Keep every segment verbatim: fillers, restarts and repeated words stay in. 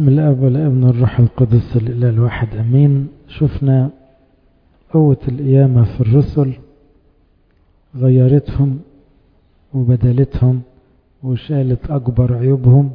بسم الاب والابن والروح القدس الاله الواحد امين. شفنا قوة القيامة في الرسل، غيرتهم وبدلتهم وشالت اكبر عيوبهم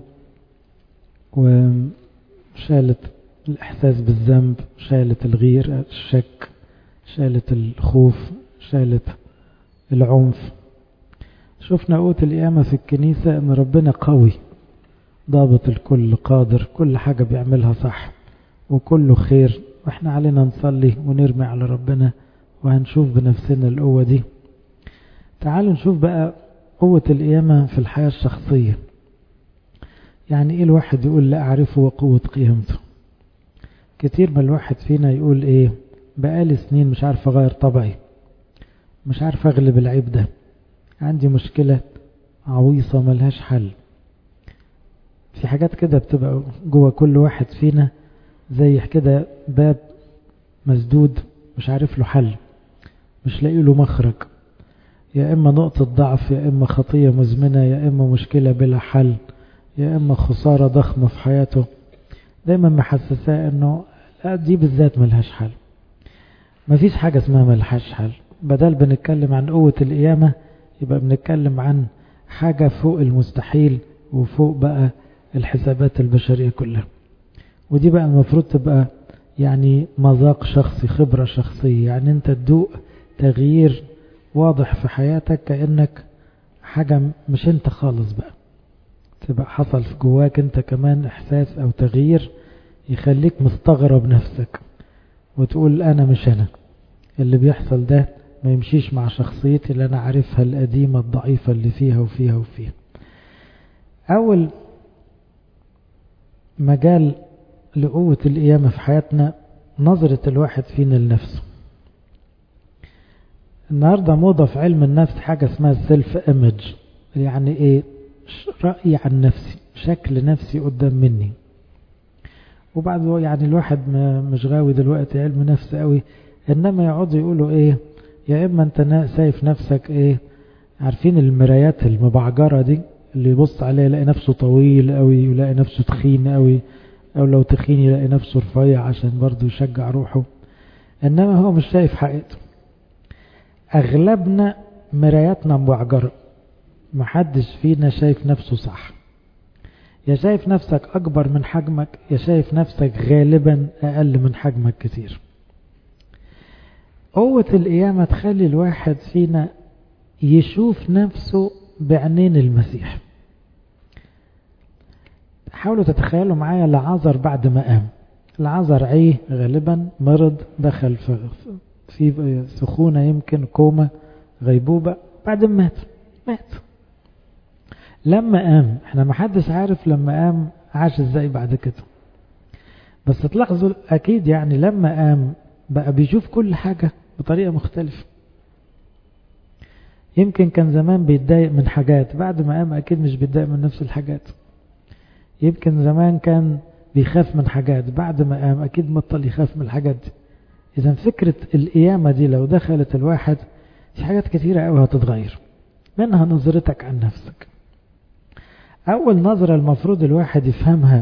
وشالت الاحساس بالذنب، شالت الغير الشك، شالت الخوف، شالت العنف. شفنا قوة القيامة في الكنيسة ان ربنا قوي ضابط الكل، قادر، كل حاجة بيعملها صح وكله خير، واحنا علينا نصلي ونرمي على ربنا وهنشوف بنفسنا القوة دي. تعالوا نشوف بقى قوة القيامة في الحياة الشخصية. يعني ايه الواحد يقول لا اعرفه وقوة قيامته؟ كتير من الواحد فينا يقول ايه، بقالي سنين مش عارف اغير طبعي، مش عارف اغلب العيب ده، عندي مشكلة عويصة ملهاش حل. في حاجات كده بتبقى جوه كل واحد فينا زي كده باب مسدود مش عارف له حل، مش لاقي له مخرج، يا اما نقطة ضعف، يا اما خطية مزمنة، يا اما مشكلة بلا حل، يا اما خسارة ضخمة في حياته. دايما محسساه انه دي بالذات ملهاش حل، مفيش حاجة اسمها ملهاش حل. بدل بنتكلم عن قوة القيامة يبقى بنتكلم عن حاجة فوق المستحيل وفوق بقى الحسابات البشرية كلها. ودي بقى المفروض تبقى يعني مذاق شخصي، خبرة شخصية، يعني انت تدوق تغيير واضح في حياتك كأنك حاجة مش انت خالص، بقى تبقى حصل في جواك انت كمان احساس او تغيير يخليك مستغرب نفسك وتقول انا مش انا، اللي بيحصل ده ما يمشيش مع شخصيتي اللي انا عارفها القديمة الضعيفة اللي فيها وفيها وفيها. اول مجال لقوة القيامة في حياتنا نظرة الواحد فينا لنفسه. النهاردة موضة في علم النفس حاجة اسمها السيلف ايمج، يعني ايه؟ رأيي عن نفسي، شكل نفسي قدام مني. وبعد يعني الواحد مش غاوي دلوقتي علم نفس قوي، انما يقعدوا يقولوا ايه، يا اما انت شايف نفسك ايه، عارفين المرايات المبعجرة دي اللي يبص عليها يلاقي نفسه طويل قوي ويلاقي نفسه تخين قوي، او لو تخين يلاقي نفسه رفيع عشان برضو يشجع روحه، انما هو مش شايف حقيقته. اغلبنا مراياتنا مبعجرة، محدش فينا شايف نفسه صح. يا شايف نفسك اكبر من حجمك، يا شايف نفسك غالبا اقل من حجمك كتير. قوة القيامة تخلي الواحد فينا يشوف نفسه بعينين المسيح. حاولوا تتخيلوا معايا لعازر بعد ما قام. لعازر عيه غالبا، مرض، دخل في سخونة، يمكن كوما، غيبوبة، بعد ما مات مات لما قام احنا ما حدش عارف لما قام عاش ازاي بعد كده، بس تلاحظوا اكيد يعني لما قام بقى بيشوف كل حاجة بطريقة مختلفة. يمكن كان زمان بيتضايق من حاجات، بعد ما قام اكيد مش بيتضايق من نفس الحاجات. يمكن زمان كان بيخاف من حاجات، بعد ما قام اكيد بطل يخاف من الحاجات دي. اذا فكرة القيامة دي لو دخلت الواحد في حاجات كتيرة قوي هتتغير، منها نظرتك عن نفسك. اول نظرة المفروض الواحد يفهمها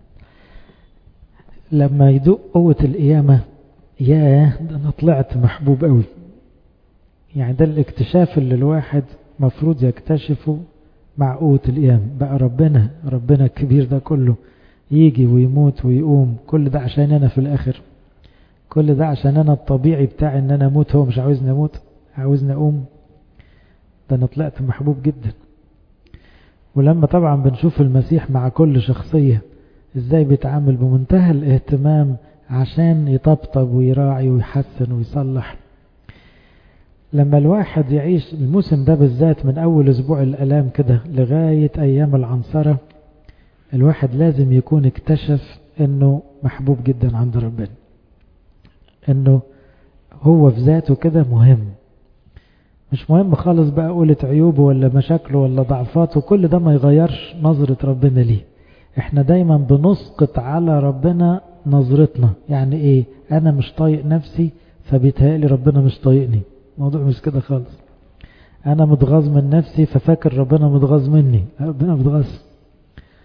لما يدوق قوة القيامة، ياه ده انا طلعت محبوب قوي. يعني ده الاكتشاف اللي الواحد مفروض يكتشفه مع قوة القيامة. بقى ربنا ربنا الكبير ده كله يجي ويموت ويقوم، كل ده عشان انا في الاخر، كل ده عشان انا الطبيعي بتاعي ان انا اموت، هو مش عاوزني اموت، عاوزني اقوم. ده انا طلعت محبوب جدا. ولما طبعا بنشوف المسيح مع كل شخصية ازاي بيتعامل بمنتهى الاهتمام عشان يطبطب ويراعي ويحسن ويصلح. لما الواحد يعيش الموسم ده بالذات من اول اسبوع الالام كده لغاية ايام العنصرة، الواحد لازم يكون اكتشف انه محبوب جدا عند ربنا، انه هو في ذاته كده مهم. مش مهم خالص بقى قولة عيوبه ولا مشاكله ولا ضعفاته، كل ده ما يغيرش نظرة ربنا ليه. احنا دايما بنسقط على ربنا نظرتنا. يعني ايه؟ انا مش طايق نفسي فبيتهيألي ربنا مش طايقني. الموضوع مش كده خالص. انا متغاظ من نفسي ففاكر ربنا متغاظ مني، ربنا متغاظ.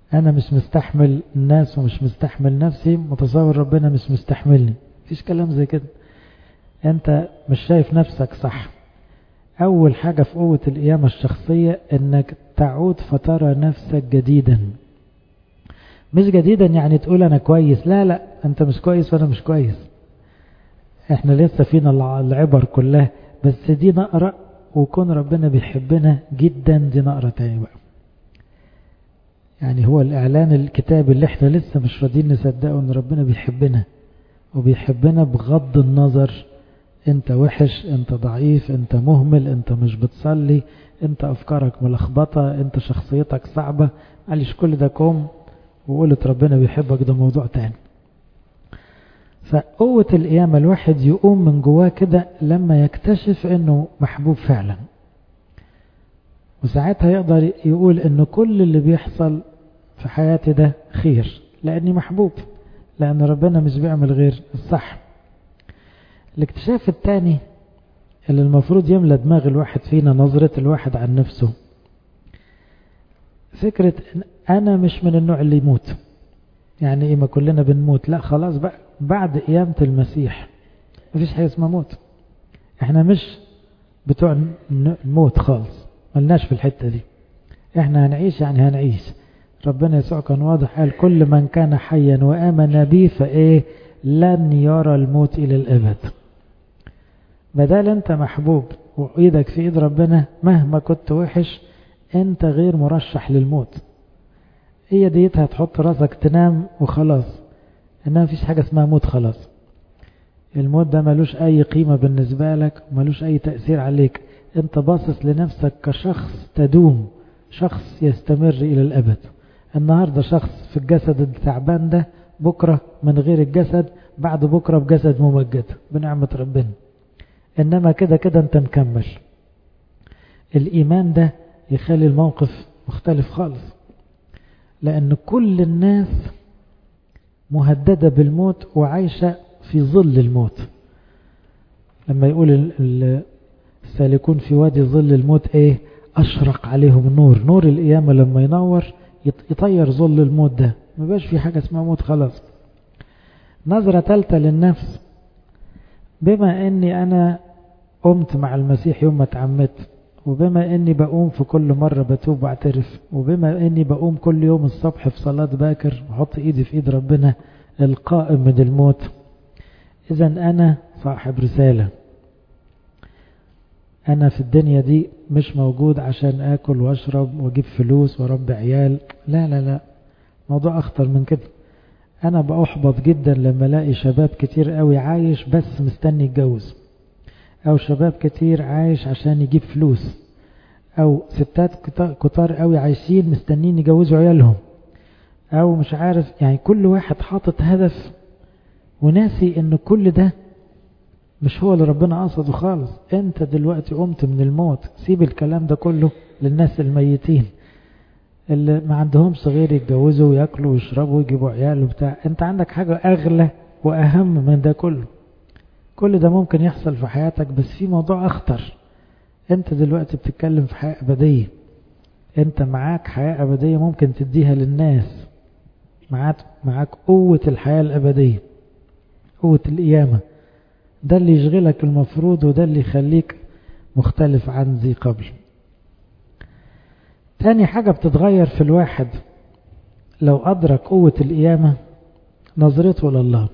أنا مش مستحمل الناس ومش مستحمل نفسي، متصور ربنا مش مستحملني. مفيش كلام زي كده. أنت مش شايف نفسك صح. أول حاجة في قوة القيامة الشخصية إنك تعود فترى نفسك جديدا. مش جديدا يعني تقول أنا كويس، لا لا، أنت مش كويس وأنا مش كويس. إحنا لسه فينا العبر كلها، بس دي نقرأ وكون ربنا بيحبنا جدا، دي نقرأ تاني بقى. يعني هو الإعلان الكتاب اللي إحنا لسه مش راضيين نصدقه إن ربنا بيحبنا، وبيحبنا بغض النظر انت وحش، انت ضعيف، انت مهمل، انت مش بتصلي، انت افكارك ملخبطة، انت شخصيتك صعبة. معلش كل ده كوم، وقولت ربنا بيحبك ده موضوع تاني. فقوة القيامة الواحد يقوم من جواه كده لما يكتشف انه محبوب فعلا، وساعتها يقدر يقول انه كل اللي بيحصل في حياتي ده خير لاني محبوب، لان ربنا مش بيعمل غير الصح. الاكتشاف الثاني اللي المفروض يملى دماغ الواحد فينا، نظرة الواحد عن نفسه، فكرة أنا مش من النوع اللي يموت. يعني إيه ما كلنا بنموت؟ لا خلاص بقى، بعد قيامة المسيح مفيش حاجة اسمها موت. احنا مش بتوع الموت خالص، ملناش في الحتة دي. احنا هنعيش يعني هنعيش. ربنا يسوع كان واضح، قال كل من كان حيا وآمن بي فإيه لن يرى الموت إلى الأبد. بدل انت محبوب وايدك في ايد ربنا، مهما كنت وحش انت غير مرشح للموت. هي ديتها تحط راسك تنام وخلاص، انها مفيش حاجة اسمها موت خلاص. الموت ده ملوش اي قيمة بالنسبة لك، ملوش اي تأثير عليك. انت باصص لنفسك كشخص تدوم، شخص يستمر الى الابد. النهاردة شخص في الجسد التعبان ده، بكرة من غير الجسد، بعد بكرة بجسد ممجد بنعمة ربنا. إنما كده كده أنت مكمل. الإيمان ده يخلي الموقف مختلف خالص، لأن كل الناس مهددة بالموت وعايشة في ظل الموت. لما يقول السالكون في وادي ظل الموت إيه؟ أشرق عليهم النور. نور القيامة لما ينور يطير ظل الموت ده، ما بقاش في حاجة اسمها موت خلاص. نظرة ثالثة للنفس، بما أني أنا قمت مع المسيح يوم ما اتعمدت، وبما اني بقوم في كل مرة بتوب واعترف، وبما اني بقوم كل يوم الصبح في صلاة باكر وحط ايدي في ايد ربنا القائم من الموت، اذا انا صاحب رسالة. انا في الدنيا دي مش موجود عشان اكل واشرب واجيب فلوس وربي عيال، لا لا لا، موضوع اخطر من كده. انا بأحبط جدا لما الاقي شباب كتير قوي عايش بس مستني يتجوز، او شباب كتير عايش عشان يجيب فلوس، او ستات كتار قوي عايشين مستنين يجوزوا عيالهم، او مش عارف. يعني كل واحد حاطط هدف وناسي ان كل ده مش هو اللي ربنا قصده خالص. انت دلوقتي قمت من الموت، سيب الكلام ده كله للناس الميتين اللي ما عندهمش غير يتجوزوا وياكلوا ويشربوا ويجيبوا عيال وبتاع. انت عندك حاجة اغلى واهم من ده كله. كل ده ممكن يحصل في حياتك، بس في موضوع اخطر. انت دلوقتي بتتكلم في حياة ابدية، انت معاك حياة ابدية ممكن تديها للناس. معاك معاك قوة الحياة الابدية، قوة القيامة. ده اللي يشغلك المفروض، وده اللي يخليك مختلف عن ذي قبل. تاني حاجة بتتغير في الواحد لو أدرك قوة القيامة، نظرته لله.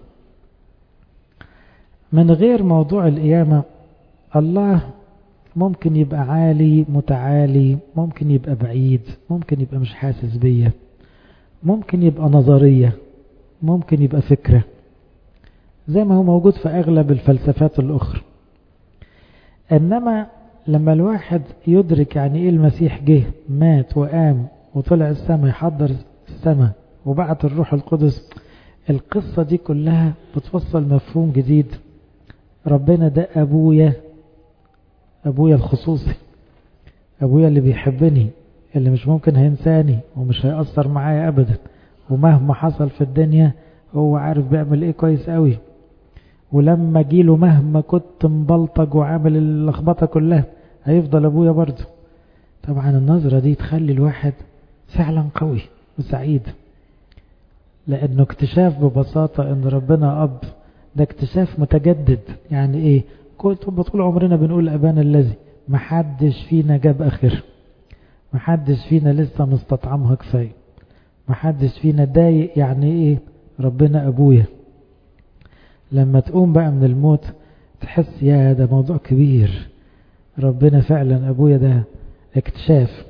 من غير موضوع القيامة الله ممكن يبقى عالي متعالي، ممكن يبقى بعيد، ممكن يبقى مش حاسس بيا، ممكن يبقى نظرية، ممكن يبقى فكرة، زي ما هو موجود في أغلب الفلسفات الأخرى. إنما لما الواحد يدرك يعني إيه المسيح جه مات وقام وطلع السماء يحضر السماء وبعت الروح القدس، القصة دي كلها بتوصل مفهوم جديد. ربنا ده أبويا، أبويا الخصوصي، أبويا اللي بيحبني، اللي مش ممكن هينساني ومش هيأثر معايا أبدا، ومهما حصل في الدنيا هو عارف بيعمل إيه كويس قوي. ولما جيله مهما كنت مبلطج وعامل اللخبطة كلها هيفضل أبويا برضه. طبعا النظرة دي تخلي الواحد فعلا قوي، وسعيد، لأنه اكتشاف ببساطة أن ربنا أب، ده اكتشاف متجدد. يعني إيه؟ كنت طول عمرنا بنقول أبانا الذي، محدش فينا جاب آخر، محدش فينا لسه مستطعمها كفاية، محدش فينا ضايق يعني إيه ربنا أبويا. لما تقوم بقى من الموت تحس يا ده موضوع كبير، ربنا فعلا أبويا، ده اكتشاف.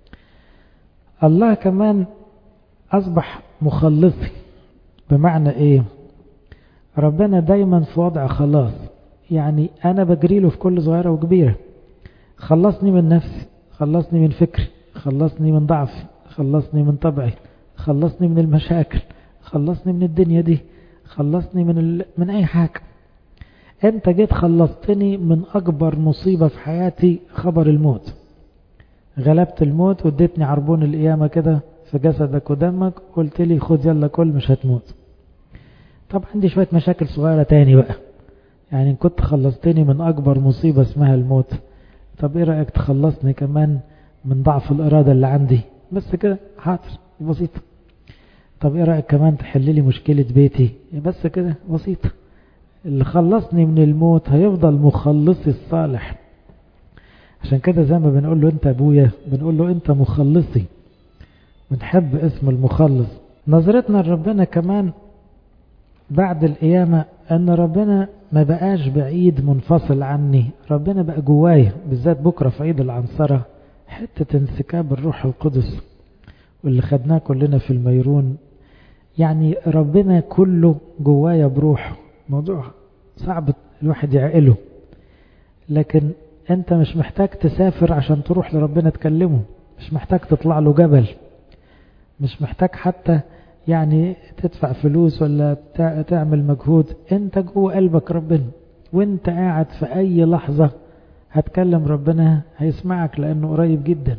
الله كمان أصبح مخلصي، بمعنى إيه؟ ربنا دايما في وضع خلاص، يعني أنا بجريله في كل صغيرة وكبيرة. خلصني من نفسي، خلصني من فكري، خلصني من ضعفي، خلصني من طبعي، خلصني من المشاكل، خلصني من الدنيا دي، خلصني من ال... من أي حاجة. أنت جيت خلصتني من أكبر مصيبة في حياتي، خبر الموت. غلبت الموت واديتني عربون القيامة كده في جسدك ودمك، قلت لي خد يلا كل مش هتموت. طب عندي شوية مشاكل صغيرة تاني بقى، يعني كنت خلصتني من أكبر مصيبة اسمها الموت، طب إيه رأيك تخلصني كمان من ضعف الإرادة اللي عندي؟ بس كده حاضر، بسيطة. طب إيه رأيك كمان تحل لي مشكلة بيتي؟ بس كده بسيطة. اللي خلصني من الموت هيفضل مخلصي الصالح. عشان كده زي ما بنقول له أنت أبويا، بنقول له أنت مخلصي، بنحب اسم المخلص. نظرتنا لربنا كمان بعد القيامة أن ربنا ما بقاش بعيد منفصل عني، ربنا بقى جوايا. بالذات بكرة في عيد العنصرة حتة انسكاب الروح القدس واللي خدناه كلنا في الميرون، يعني ربنا كله جوايا بروحه. موضوع صعب الواحد يعقله، لكن انت مش محتاج تسافر عشان تروح لربنا تكلمه، مش محتاج تطلع له جبل، مش محتاج حتى يعني تدفع فلوس ولا تعمل مجهود. انت جوه قلبك ربنا، وانت قاعد في اي لحظة هتكلم ربنا هيسمعك لانه قريب جدا.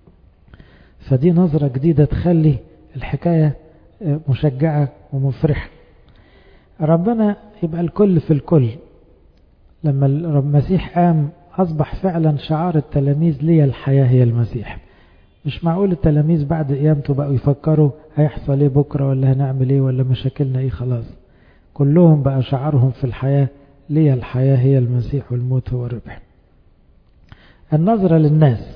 فدي نظرة جديدة تخلي الحكاية مشجعة ومفرحة. ربنا يبقى الكل في الكل. لما المسيح قام أصبح فعلا شعار التلاميذ لي الحياة هي المسيح. مش معقول التلاميذ بعد قيامته بقوا يفكروا هيحصل ايه بكرة ولا هنعمل ايه ولا مشاكلنا ايه. خلاص كلهم بقى شعارهم في الحياة لي الحياة هي المسيح والموت هو الربح. النظرة للناس.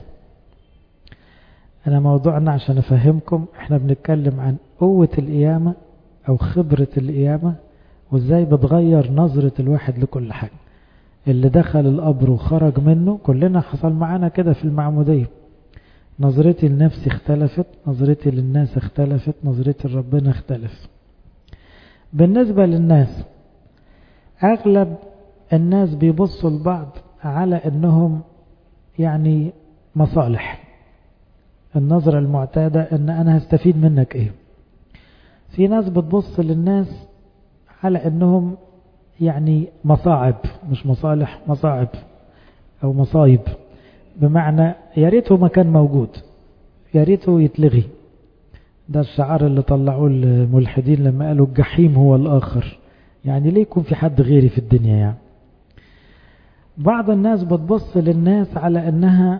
أنا موضوعنا عشان أفهمكم احنا بنتكلم عن قوة القيامة أو خبرة القيامة وازاي بتغير نظرة الواحد لكل حاجة. اللي دخل القبر وخرج منه كلنا حصل معانا كده في المعمودية. نظرتي لنفسي اختلفت، نظرتي للناس اختلفت، نظرتي لربنا اختلف. بالنسبة للناس أغلب الناس بيبصوا لبعض على أنهم يعني مصالح. النظرة المعتادة أن أنا هستفيد منك إيه. في ناس بتبص للناس على أنهم يعني مصاعب، مش مصالح، مصاعب أو مصايب، بمعنى يا ريته ما كان موجود، يا ريته يتلغي. ده الشعار اللي طلعوه الملحدين لما قالوا الجحيم هو الآخر، يعني ليه يكون في حد غيري في الدنيا يعني. بعض الناس بتبص للناس على أنها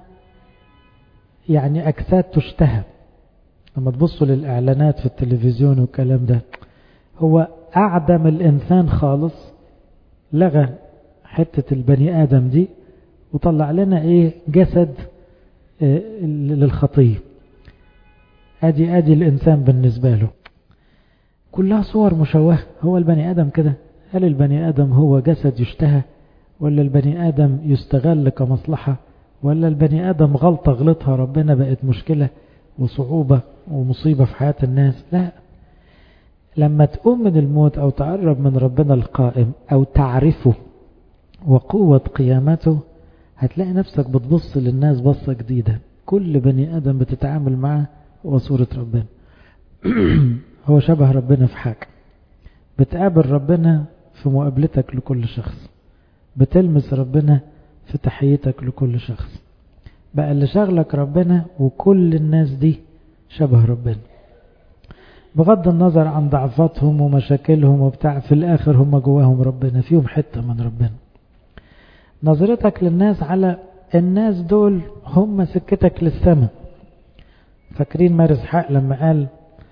يعني أجساد تشتهى. لما تبصوا للإعلانات في التلفزيون والكلام ده، هو أعدم الإنسان خالص، لغى حتة البني آدم دي وطلع لنا إيه جسد إيه للخطية. أدي أدي الإنسان بالنسبة له كلها صور مشوهة. هو البني آدم كده؟ هل البني آدم هو جسد يشتهى، ولا البني آدم يستغل كمصلحة، ولا البني آدم غلطة غلطها ربنا بقت مشكلة وصعوبة ومصيبة في حياة الناس؟ لا. لما تقوم من الموت أو تقرب من ربنا القائم أو تعرفه وقوة قيامته، هتلاقي نفسك بتبص للناس بصة جديدة. كل بني آدم بتتعامل معه هو صورة ربنا. هو شبه ربنا في حاجة. بتقابل ربنا في مقابلتك لكل شخص، بتلمس ربنا في تحيتك لكل شخص. بقى اللي شغلك ربنا، وكل الناس دي شبه ربنا بغض النظر عن ضعفاتهم ومشاكلهم وبتاع. في الآخر هم جواهم ربنا، فيهم حتة من ربنا. نظرتك للناس على الناس دول هم سكتك للسماء. فاكرين مارس حق لما قال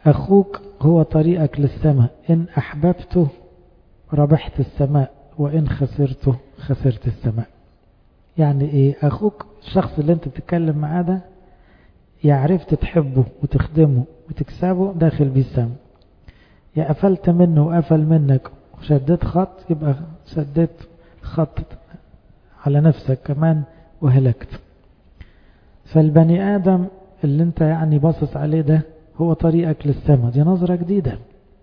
أخوك هو طريقك للسماء، إن أحببته ربحت السماء وإن خسرته خسرت السماء. يعني إيه؟ أخوك الشخص اللي أنت بتتكلم معاه ده يا عرفت تحبه وتخدمه وتكسبه داخل بيه السماء، يا قفلت منه وقفل منك وشديت خط يبقى شديت خط على نفسك كمان وهلكت. فالبني آدم اللي انت يعني باصص عليه ده هو طريقك للسماء. دي نظرة جديدة،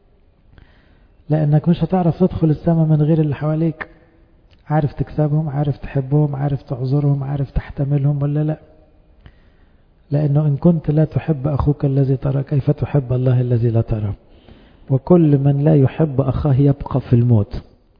لأنك مش هتعرف تدخل السماء من غير اللي حواليك. عارف تكسبهم، عارف تحبهم، عارف تعذرهم، عارف تحتملهم ولا لا؟ لأنه إن كنت لا تحب أخوك الذي ترى كيف تحب الله الذي لا ترى؟ وكل من لا يحب أخاه يبقى في الموت.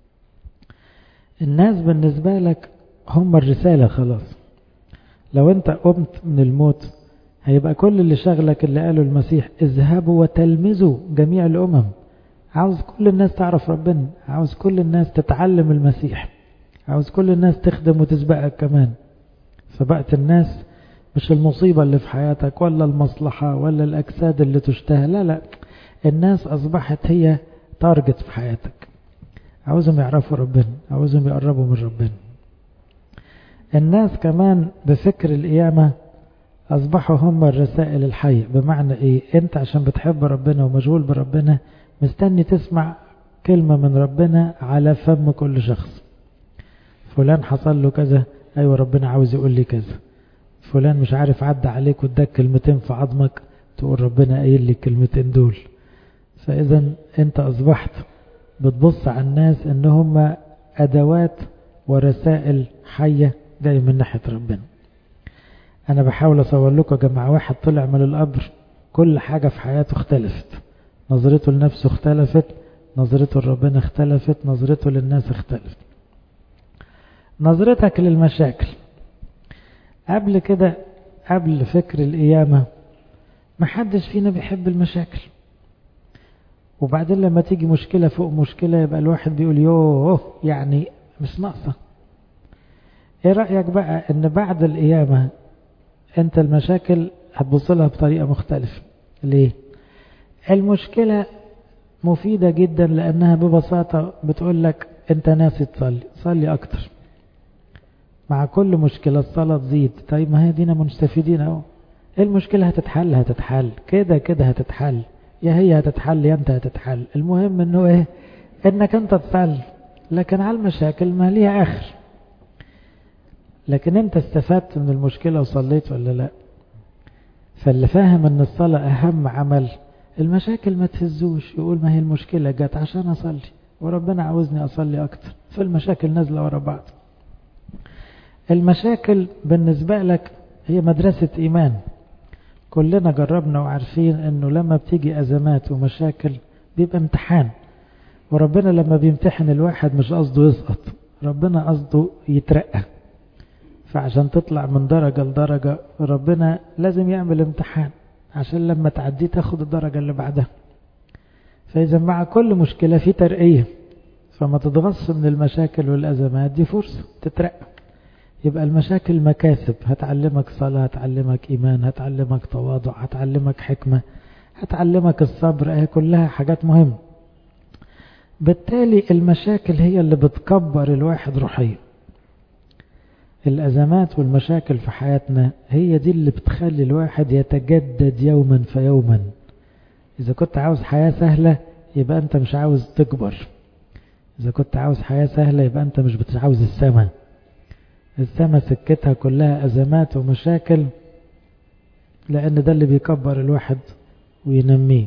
الناس بالنسبة لك هم الرسالة خلاص. لو انت قمت من الموت هيبقى كل اللي شغلك اللي قاله المسيح اذهبوا وتلمذوا جميع الأمم. عاوز كل الناس تعرف ربنا، عاوز كل الناس تتعلم المسيح، عاوز كل الناس تخدم وتسبقك كمان. فبقت الناس مش المصيبة اللي في حياتك ولا المصلحة ولا الأجساد اللي تشتهى، لا لا، الناس أصبحت هي تارجت في حياتك. عاوزهم يعرفوا ربنا، عاوزهم يقربوا من ربنا. الناس كمان بفكر القيامة أصبحوا هم الرسائل الحية. بمعنى إيه؟ أنت عشان بتحب ربنا ومشغول بربنا مستني تسمع كلمة من ربنا على فم كل شخص. فلان حصل له كذا، أيوة ربنا عاوز يقول لي كذا. فلان مش عارف عدى عليك واداك كلمتين في عظمك، تقول ربنا قايل لي الكلمتين دول. فإذا أنت أصبحت بتبص على الناس إن هم أدوات ورسائل حية جاي من ناحية ربنا. أنا بحاول أصور لكم يا جماعة واحد طلع من القبر كل حاجة في حياته اختلفت، نظرته لنفسه اختلفت، نظرته لربنا اختلفت، نظرته للناس اختلفت. نظرتك للمشاكل قبل كده، قبل فكر القيامة محدش فينا بيحب المشاكل. وبعدين لما تيجي مشكلة فوق مشكلة يبقى الواحد بيقول يوه يعني مش ناقصة. ايه رأيك بقى ان بعد القيامة انت المشاكل هتبص لها بطريقة مختلفة؟ ليه؟ المشكلة مفيدة جدا لانها ببساطة بتقول لك انت ناسي تصلي، صلي اكتر. مع كل مشكلة الصلاة تزيد. طيب ما هي دينا مستفيدين اهو. المشكلة هتتحل هتتحل كده كده هتتحل، يا هي هتتحل يا انت هتتحل. المهم انه ايه؟ انك انت تصلي. لكن على المشاكل ما ليها اخر. لكن انت استفدت من المشكلة وصليت ولا لا؟ فاللي فاهم ان الصلاة اهم عمل، المشاكل ما تهزوش، يقول ما هي المشكلة جت عشان اصلي وربنا عاوزني اصلي اكتر. فالمشاكل نازلة ورا بعض. المشاكل بالنسبة لك هي مدرسة ايمان. كلنا جربنا وعارفين انه لما بتيجي ازمات ومشاكل بيبقى امتحان. وربنا لما بيمتحن الواحد مش قصده يسقط، ربنا قصده يترقى. فعشان تطلع من درجة لدرجة ربنا لازم يعمل امتحان عشان لما تعديه تاخد الدرجة اللي بعدها. فإذا مع كل مشكلة في ترقية، فما تتغص من المشاكل والأزمات، دي فرصة تترقى. يبقى المشاكل مكاسب، هتعلمك صلاة، هتعلمك إيمان، هتعلمك تواضع، هتعلمك حكمة، هتعلمك الصبر. هي كلها حاجات مهمة. بالتالي المشاكل هي اللي بتكبر الواحد روحيا. الأزمات والمشاكل في حياتنا هي دي اللي بتخلي الواحد يتجدد يوما فيوما. إذا كنت عاوز حياة سهلة يبقى أنت مش عاوز تكبر. إذا كنت عاوز حياة سهلة يبقى أنت مش بتعاوز السماء. السماء سكتها كلها أزمات ومشاكل، لأن ده اللي بيكبر الواحد وينميه.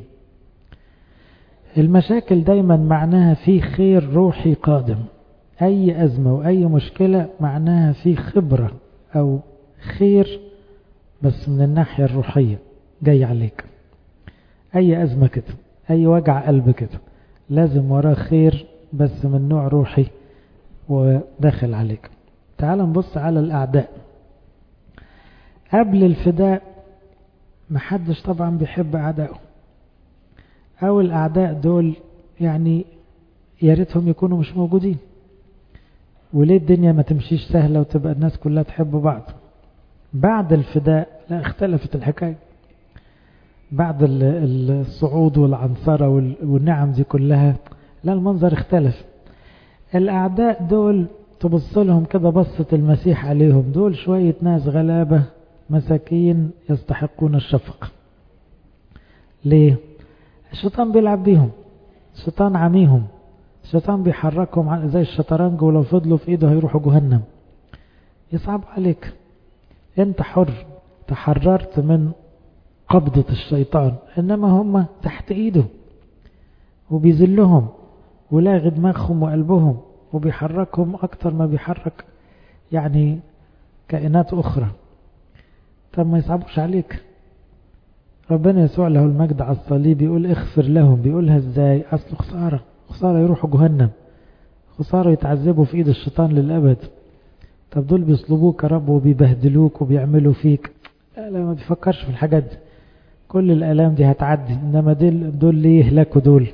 المشاكل دايما معناها في خير روحي قادم. أي أزمة وأي مشكلة معناها في خبرة أو خير، بس من الناحية الروحية جاي عليك. أي أزمة كده، أي وجع قلب كده، لازم وراه خير بس من نوع روحي وداخل عليك. تعال نبص على الأعداء. قبل الفداء محدش طبعا بيحب أعدائه، أو الأعداء دول يعني يا ريتهم يكونوا مش موجودين. وليه الدنيا ما تمشيش سهلة وتبقى الناس كلها تحب بعض؟ بعد الفداء لا، اختلفت الحكاية. بعد الصعود والعنصرة والنعم دي كلها، لا المنظر اختلف. الأعداء دول تبص لهم كده بصة المسيح عليهم، دول شوية ناس غلابة مساكين يستحقون الشفقة. ليه؟ الشيطان بيلعب بيهم، الشيطان عميهم، الشيطان بيحركهم زي الشطرنج، ولو فضلوا في ايده هيروحوا جهنم. يصعب عليك، انت حر، تحررت من قبضة الشيطان، انما هم تحت ايده وبيذلهم ولاغي دماغهم وقلبهم وبيحركهم اكتر ما بيحرك يعني كائنات اخرى. طب ما يصعبوش عليك. ربنا يسوع له المجد على الصليب يقول اغفر لهم، بيقولها ازاي؟ اصل خسارة، خسارة يروحوا جهنم، خسارة يتعذبوا في ايد الشيطان للابد. طب دول بيصلبوك يا رب وبيبهدلوك وبيعملوا فيك، لا لا ما بيفكرش في الحاجات دي، كل الالام دي هتعدي، انما دول دول ليه يهلكوا دول.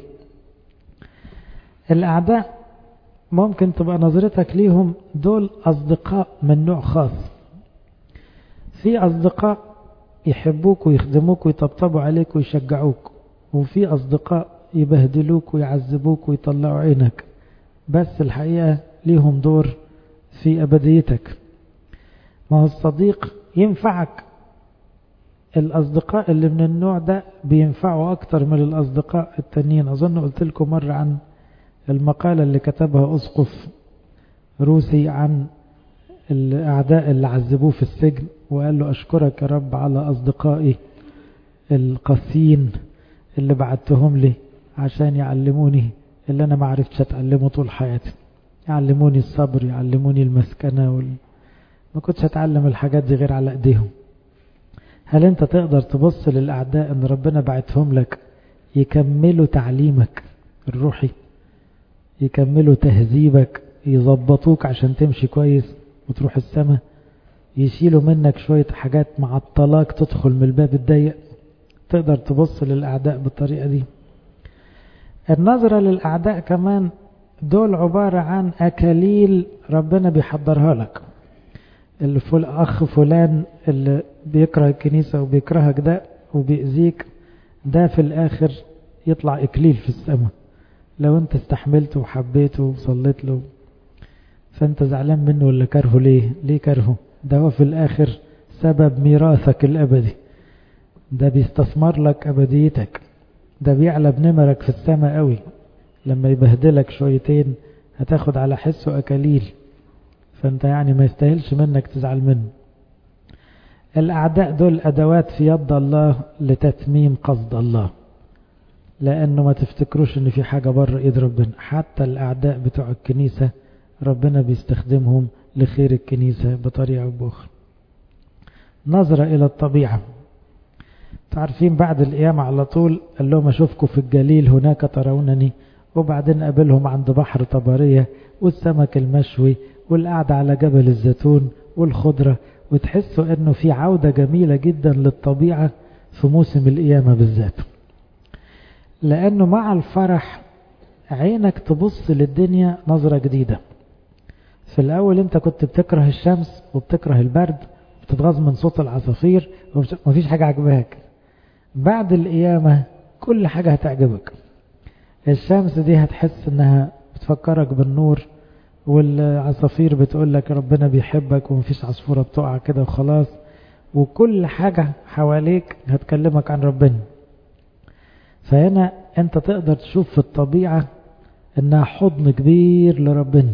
الاعداء ممكن تبقى نظرتك ليهم دول اصدقاء من نوع خاص. في اصدقاء يحبوك ويخدموك ويطبطبوا عليك ويشجعوك، وفي اصدقاء يبهدلوك ويعذبوك ويطلعوا عينك، بس الحقيقة ليهم دور في أبديتك. ما هو الصديق ينفعك، الأصدقاء اللي من النوع ده بينفعوا أكتر من الأصدقاء التانيين. أظن قلت لكم مرة عن المقالة اللي كتبها أسقف روسي عن الأعداء اللي عذبوه في السجن، وقال له أشكرك يا رب على أصدقائي القاسيين اللي بعتهم لي عشان يعلموني اللي أنا ما عرفتش أتعلمه طول حياتي، يعلموني الصبر، يعلموني المسكنة وال... ما كنتش أتعلم الحاجات دي غير على أيديهم. هل أنت تقدر تبص للأعداء أن ربنا بعتهم لك يكملوا تعليمك الروحي، يكملوا تهذيبك، يظبطوك عشان تمشي كويس وتروح السماء، يشيلوا منك شوية حاجات معطلاك تدخل من الباب الضيق؟ تقدر تبص للأعداء بالطريقة دي؟ النظرة للأعداء كمان دول عبارة عن أكاليل ربنا بيحضرها لك. الأخ فلان اللي بيكره الكنيسة وبيكرهك ده وبيأذيك، ده في الآخر يطلع إكليل في السماء لو أنت استحملته وحبيته وصليت له. فأنت زعلان منه ولا كرهه؟ ليه؟ ليه كرهه؟ ده هو في الآخر سبب ميراثك الأبدي، ده بيستثمر لك أبديتك، ده بيعلى بنمرك في السماء قوي. لما يبهدلك شويتين هتاخد على حسه أكاليل، فأنت يعني ما يستاهلش منك تزعل منه. الأعداء دول أدوات في يد الله لتتميم قصد الله، لأنه ما تفتكروش أن في حاجة بره إيد ربنا. حتى الأعداء بتوع الكنيسة ربنا بيستخدمهم لخير الكنيسة بطريقة أو بأخرى. نظرة إلى الطبيعة. تعرفين بعد القيامة على طول قال لهم أشوفكم في الجليل هناك ترونني، وبعدين قابلهم عند بحر طبرية والسمك المشوي والقعدة على جبل الزيتون والخضرة، وتحسوا أنه في عودة جميلة جدا للطبيعة في موسم القيامة بالذات. لأنه مع الفرح عينك تبص للدنيا نظرة جديدة. في الأول أنت كنت بتكره الشمس وبتكره البرد وبتتغاظ من صوت العصافير ومفيش حاجة عجباك. بعد القيامة كل حاجة هتعجبك. الشمس دي هتحس انها بتفكرك بالنور، والعصافير بتقول لك ربنا بيحبك ومفيش عصفورة بتقع كده وخلاص، وكل حاجة حواليك هتكلمك عن ربنا. فهنا انت تقدر تشوف في الطبيعة انها حضن كبير لربنا.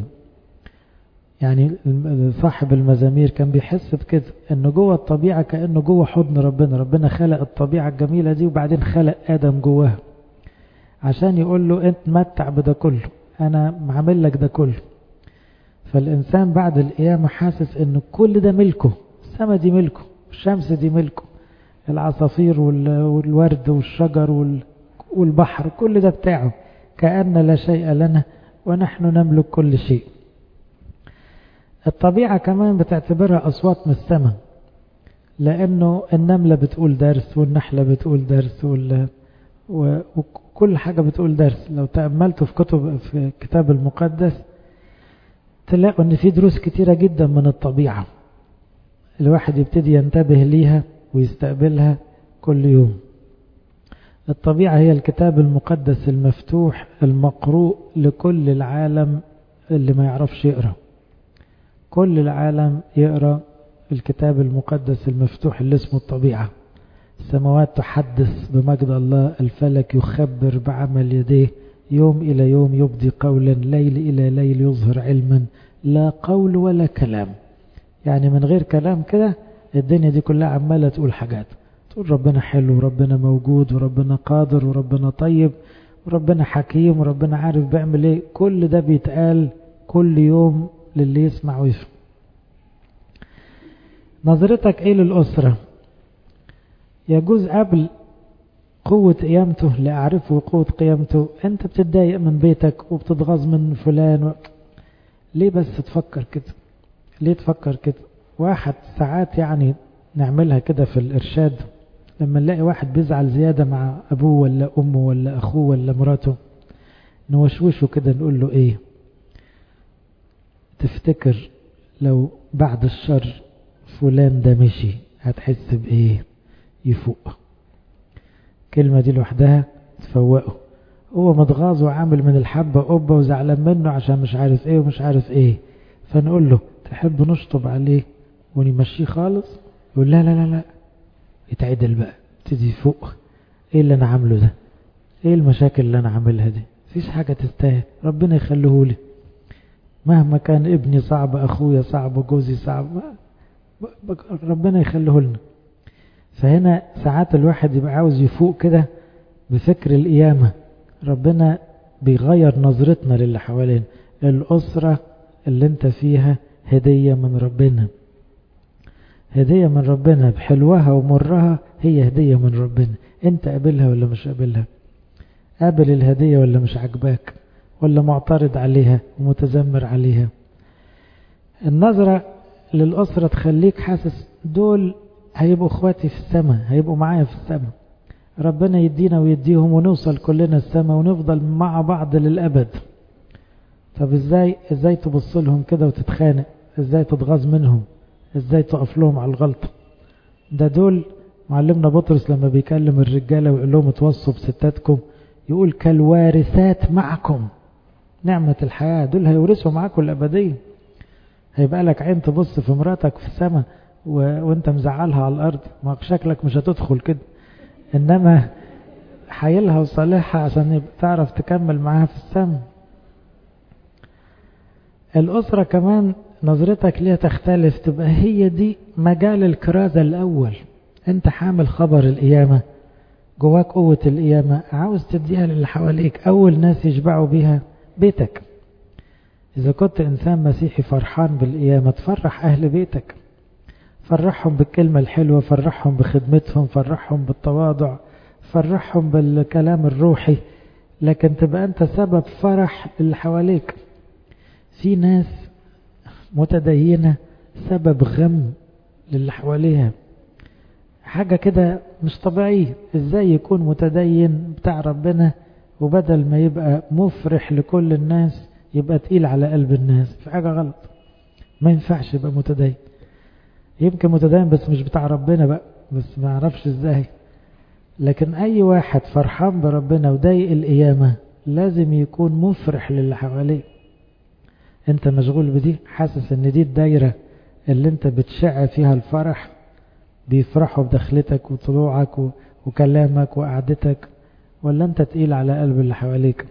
يعني صاحب المزامير كان بيحس بكده، انه جوه الطبيعة كأنه جوه حضن ربنا. ربنا خلق الطبيعة الجميلة دي وبعدين خلق آدم جواها عشان يقول له انت متع بده كله، انا معمل لك ده كله. فالإنسان بعد القيامة حاسس انه كل ده ملكه، السماء دي ملكه، الشمس دي ملكه، العصافير والورد والشجر والبحر كل ده بتاعه، كأن لا شيء لنا ونحن نملك كل شيء. الطبيعة كمان بتعتبرها أصوات من السماء، لأنه النملة بتقول درس والنحلة بتقول درس وكل حاجة بتقول درس. لو تأملتوا في كتب في الكتاب المقدس تلاقوا أن في دروس كتيرة جدا من الطبيعة الواحد يبتدي ينتبه ليها ويستقبلها كل يوم. الطبيعة هي الكتاب المقدس المفتوح المقروء لكل العالم اللي ما يعرفش يقرأ. كل العالم يقرأ الكتاب المقدس المفتوح اللي اسمه الطبيعة. السماوات تحدث بمجد الله، الفلك يخبر بعمل يديه، يوم إلى يوم يبدي قولا، ليل إلى ليل يظهر علما، لا قول ولا كلام. يعني من غير كلام كده الدنيا دي كلها عمالة تقول حاجات، تقول ربنا حلو وربنا موجود وربنا قادر وربنا طيب وربنا حكيم وربنا عارف بيعمل ايه. كل ده بيتقال كل يوم للي يسمع ويفهم. نظرتك ايه للأسرة؟ يجوز قبل قوة قيامته لأعرفه وقوة قيامته انت بتتضايق من بيتك وبتتغاظ من فلان و... ليه بس تفكر كده؟ ليه تفكر كده؟ واحد ساعات يعني نعملها كده في الإرشاد، لما نلاقي واحد بيزعل زيادة مع أبوه ولا أمه ولا أخوه ولا مراته، نوشوشه كده نقول له إيه؟ تفتكر لو بعد الشر فلان ده مشي هتحس بإيه؟ يفوق. كلمة دي لوحدها تفوقه. هو متغاظ وعامل من الحبة قبة وزعلان منه عشان مش عارف إيه ومش عارف إيه، فنقول له تحب نشطب عليه ونمشيه خالص؟ يقول لا لا لا لا، يتعدل بقى، تدي فوق. ايه اللي انا عامله ده؟ ايه المشاكل اللي انا عاملها دي؟ مفيش حاجة تستاهل، ربنا يخليهولي. مهما كان ابني صعب، اخويا صعب، جوزي صعب، ربنا يخليهولنا. فهنا ساعات الواحد يبقى عاوز يفوق كده بفكر القيامة. ربنا بيغير نظرتنا للي حوالين. الأسرة اللي انت فيها هدية من ربنا، هدية من ربنا بحلوها ومرها، هي هدية من ربنا. انت قابلها ولا مش قابلها؟ قابل الهدية ولا مش عجباك، ولا معترض عليها ومتذمر عليها؟ النظرة للأسرة تخليك حاسس دول هيبقوا اخواتي في السماء، هيبقوا معايا في السماء. ربنا يدينا ويديهم ونوصل كلنا السماء ونفضل مع بعض للأبد. طب ازاي ازاي تبص لهم كده وتتخانق؟ ازاي تتغاظ منهم؟ ازاي تقف لهم على الغلطة؟ ده دول معلمنا بطرس لما بيكلم الرجالة ويقول لهم اتوصوا بستاتكم، يقول كالوارثات معكم نعمة الحياة. دول هيورثوا معاكم الأبدية. هيبقى لك عين تبص في مراتك في السماء و... وانت مزعلها على الأرض، ما شكلك مش هتدخل كده، إنما حيلها وصالحها عشان تعرف تكمل معاها في السماء. الأسرة كمان نظرتك ليها تختلف، تبقى هي دي مجال الكرازة الأول. انت حامل خبر القيامة، جواك قوة القيامة، عاوز تديها للي حواليك. أول ناس يشبعوا بيها بيتك. إذا كنت إنسان مسيحي فرحان بالقيامة، تفرح أهل بيتك، فرحهم بالكلمة الحلوة، فرحهم بخدمتهم، فرحهم بالتواضع، فرحهم بالكلام الروحي، لكن تبقى أنت سبب فرح اللي حواليك. في ناس متدينة سبب غم للي حواليها، حاجة كده مش طبيعية. ازاي يكون متدين بتاع ربنا وبدل ما يبقى مفرح لكل الناس يبقى تقيل على قلب الناس؟ في حاجة غلط. ما ينفعش يبقى متدين. يمكن متدين بس مش بتاع ربنا بقى، بس ما عرفش ازاي. لكن اي واحد فرحان بربنا وضايق القيامة لازم يكون مفرح للي حواليه. انت مشغول بدي، حاسس ان دي الدايرة اللي انت بتشع فيها الفرح، بيفرحوا بدخلتك وطلوعك وكلامك وقعدتك، ولا انت تقيل على قلب اللي حواليك؟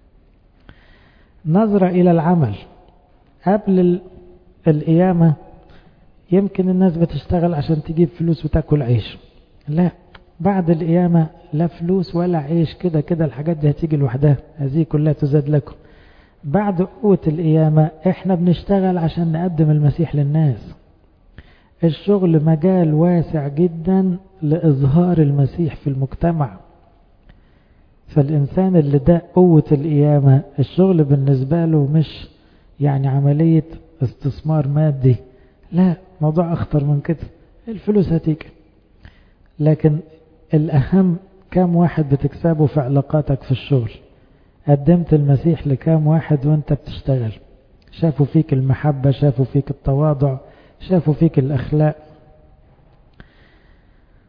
نظرة الى العمل. قبل القيامة يمكن الناس بتشتغل عشان تجيب فلوس وتاكل عيش. لا، بعد القيامة لا فلوس ولا عيش، كده كده الحاجات دي هتيجي لوحدها، هذه كلها تزاد لكم. بعد قوة القيامة احنا بنشتغل عشان نقدم المسيح للناس. الشغل مجال واسع جدا لإظهار المسيح في المجتمع. فالإنسان اللي ده قوة القيامة، الشغل بالنسبة له مش يعني عملية استثمار مادي، لا، موضوع أخطر من كده. الفلوس هتيجي، لكن الأهم كم واحد بتكسبه في علاقاتك في الشغل. قدمت المسيح لكام واحد وانت بتشتغل؟ شافوا فيك المحبة، شافوا فيك التواضع، شافوا فيك الأخلاق.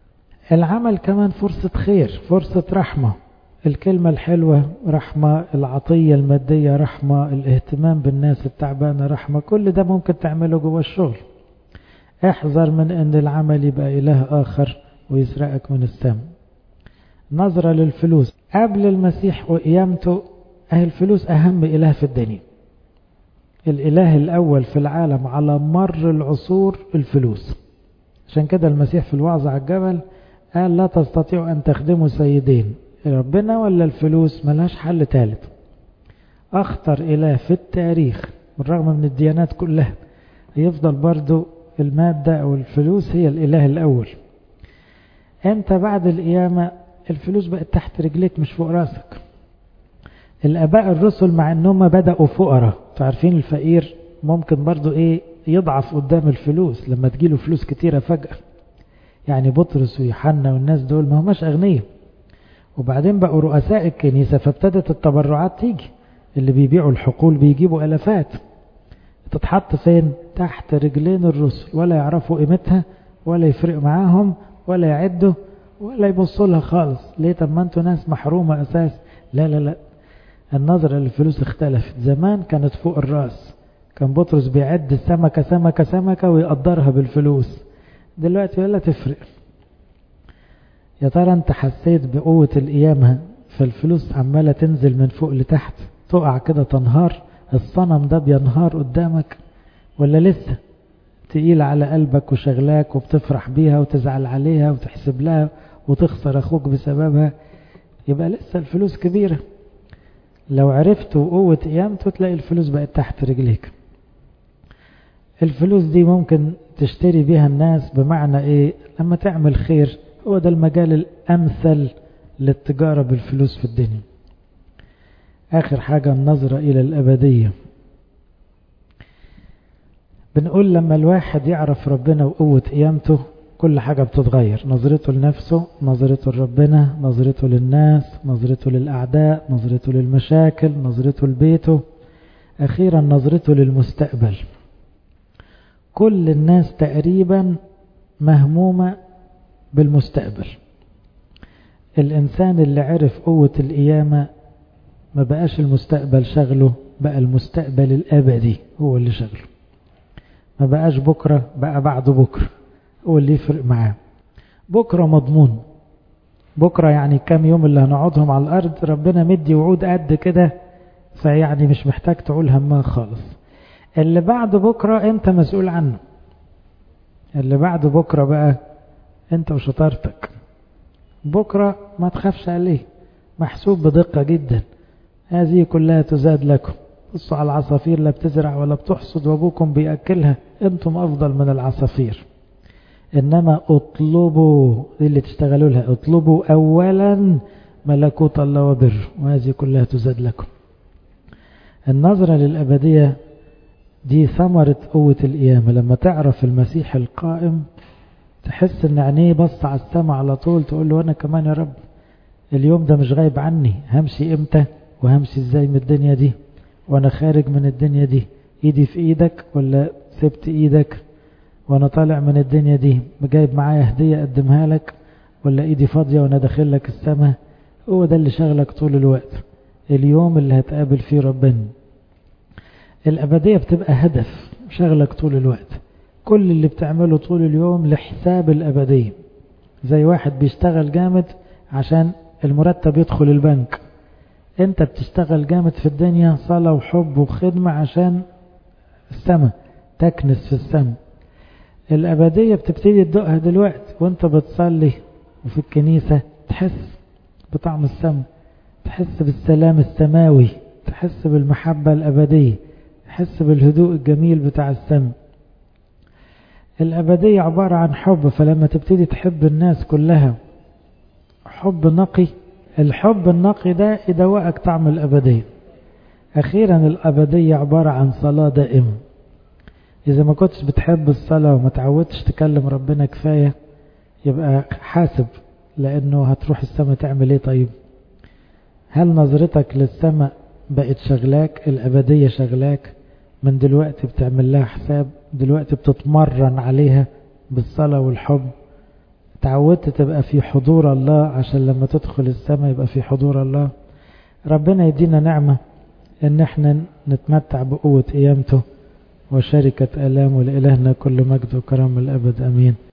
العمل كمان فرصة خير، فرصة رحمة، الكلمة الحلوة رحمة، العطية المادية رحمة، الاهتمام بالناس التعبانة رحمة، كل ده ممكن تعمله جوه الشغل. احذر من ان العمل يبقى اله اخر ويسرقك من السماء. نظرة للفلوس قبل المسيح وقيامته، اهل الفلوس اهم اله في الدنيا. الاله الاول في العالم على مر العصور الفلوس. عشان كده المسيح في الوعظ على الجبل قال لا تستطيعوا ان تخدموا سيدين، ربنا ولا الفلوس، ملهاش حل ثالث. اخطر اله في التاريخ بالرغم من الديانات كلها يفضل برضو المادة او الفلوس هي الاله الاول. انت بعد القيامة الفلوس بقت تحت رجليك مش فوق راسك. الاباء الرسل مع انهم بدأوا فقراء، تعرفين الفقير ممكن برضو ايه يضعف قدام الفلوس لما تجيله فلوس كتيرة فجأة. يعني بطرس ويوحنا والناس دول ما هماش اغنياء، وبعدين بقوا رؤساء الكنيسة، فابتدت التبرعات تيجي، اللي بيبيعوا الحقول بيجيبوا الافات، تتحط فين؟ تحت رجلين الرسل، ولا يعرفوا قيمتها ولا يفرق معاهم ولا يعدوا ولا يبصوا لها خالص. ليه؟ طب ما انتوا ناس محرومة اساس. لا لا لا، النظرة للفلوس اختلفت. زمان كانت فوق الراس، كان بطرس بيعد السمكة سمكة سمكة ويقدرها بالفلوس. دلوقتي ولا تفرق. يا ترى انت حسيت بقوة القيامة؟ فالفلوس عمالة تنزل من فوق لتحت، تقع كده تنهار، الصنم ده بينهار قدامك، ولا لسه تقيل على قلبك وشغلاك وبتفرح بيها وتزعل عليها وتحسب لها وتخسر اخوك بسببها؟ يبقى لسه الفلوس كبيرة. لو عرفت قوة قيامته تلاقي الفلوس بقت تحت رجليك. الفلوس دي ممكن تشتري بيها الناس، بمعنى ايه؟ لما تعمل خير، هو ده المجال الامثل للتجارة بالفلوس في الدنيا. اخر حاجة النظرة الى الابدية. بنقول لما الواحد يعرف ربنا وقوة قيامته كل حاجة بتتغير، نظرته لنفسه، نظرته لربنا، نظرته للناس، نظرته للأعداء، نظرته للمشاكل، نظرته لبيته، أخيرا نظرته للمستقبل. كل الناس تقريبا مهمومة بالمستقبل. الإنسان اللي عرف قوة القيامة ما بقاش المستقبل شغله، بقى المستقبل الأبدي هو اللي شغله. ما بقاش بكرة، بقى بعد بكرة هو اللي يفرق معاه. بكرة مضمون، بكرة يعني كام يوم اللي هنقعدهم على الأرض ربنا مدي وعود قد كده، فيعني مش محتاج تعول همها خالص. اللي بعد بكرة انت مسؤول عنه. اللي بعد بكرة بقى انت وشطارتك. بكرة ما تخافش عليه، محسوب بدقة جدا. هذه كلها تزاد لكم. بصوا على العصافير، لا بتزرع ولا بتحصد وابوكم بيأكلها، انتم افضل من العصافير. انما اطلبوا، دي اللي تشتغلوا لها، اطلبوا اولا ملكوت الله وبره وهذه كلها تزاد لكم. النظرة للأبدية دي ثمرة قوة القيامة. لما تعرف المسيح القائم تحس ان عينيه بص على السماء على طول، تقول له انا كمان يا رب اليوم ده مش غايب عني، همشي امتى وهمشي ازاي من الدنيا دي، وانا خارج من الدنيا دي ايدي في ايدك ولا سبت ايدك، وانا طالع من الدنيا دي جايب معايا هدية اقدمها لك ولا ايدي فاضية وانا داخل لك السماء. هو ده اللي شغلك طول الوقت، اليوم اللي هتقابل فيه ربنا. الأبدية بتبقى هدف شغلك طول الوقت، كل اللي بتعمله طول اليوم لحساب الأبدية. زي واحد بيشتغل جامد عشان المرتب يدخل البنك، انت بتشتغل جامد في الدنيا صلاة وحب وخدمة عشان السماء، تكنس في السماء. الأبدية بتبتدي تدقها دلوقتي وانت بتصلي وفي الكنيسة، تحس بطعم السماء، تحس بالسلام السماوي، تحس بالمحبة الأبدية، تحس بالهدوء الجميل بتاع السماء. الأبدية عبارة عن حب، فلما تبتدي تحب الناس كلها حب نقي، الحب النقي ده يدوقك طعم الأبدية. أخيرا الأبدية عبارة عن صلاة دائمة. إذا ما كنتش بتحب الصلاة وما تعودتش تكلم ربنا كفاية يبقى حاسب، لأنه هتروح السماء تعمل إيه؟ طيب هل نظرتك للسماء بقت شغلاك؟ الأبدية شغلاك؟ من دلوقتي بتعمل لها حساب، دلوقتي بتتمرن عليها بالصلاة والحب، تعودت تبقى في حضور الله عشان لما تدخل السماء يبقى في حضور الله. ربنا يدينا نعمة ان احنا نتمتع بقوة قيامته وشركة آلامه. لإلهنا كل مجد وكرم الأبد أمين.